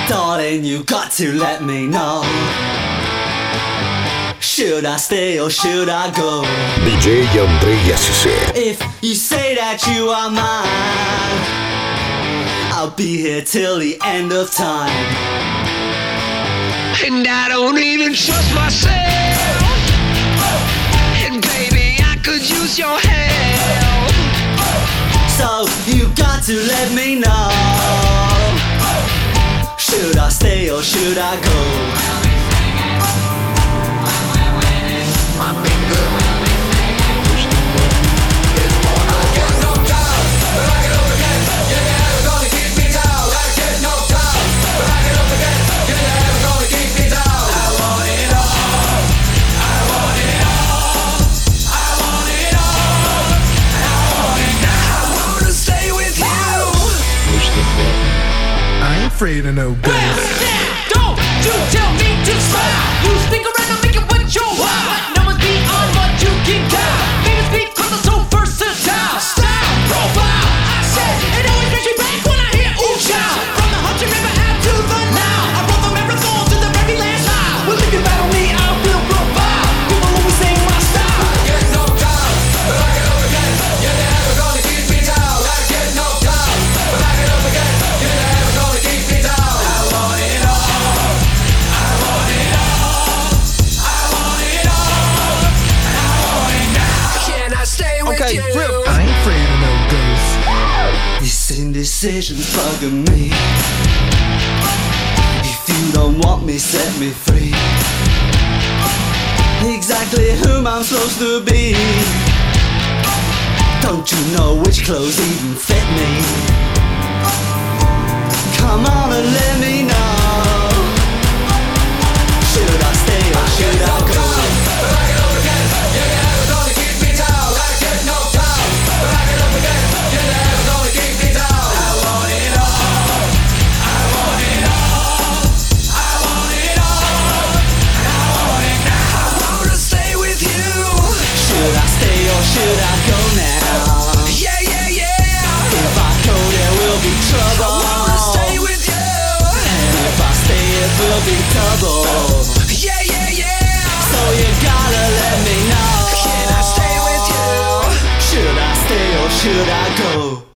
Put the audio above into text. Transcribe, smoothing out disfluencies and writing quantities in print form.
Darling, you got to let me know. Should I stay or should I go? DJ Andrei SC. If you say that you are mine, I'll be here till the end of time. And I don't even trust myself. And baby, I could use your help. So you got to let me know. Should I stay or should I go? Afraid of no ghosts. Don't you tell me to smile. You stick around and make it what you want. But no one's beyond what you can count. Famous because I'm so versatile. Style, profile, I said it always brings me back when I hear ooh child. From the Hudson River out to the Nile, I run the marathon to the very last mile. Well, if you battle me, I will provide. People always say my style. I get no time, but I get up again. You're never gonna keep me down. I get no time, but I get up again. You're never gonna keep me down. I want it all. I want it all. I want it all. And I want it now. Can I stay with Okay, you? I ain't afraid of no ghosts. These indecisions bugging me. If you don't want me, set me free. Exactly whom I'm supposed to be. Don't you know which clothes even fit me? Come on and let me know. Should I stay or should I go? Should I stay or should I go now? Yeah, yeah, yeah. If I go there will be trouble. I wanna stay with you. And if I stay it will be double. Yeah, yeah, yeah. So you gotta let me know. Can I stay with you? Should I stay or should I go?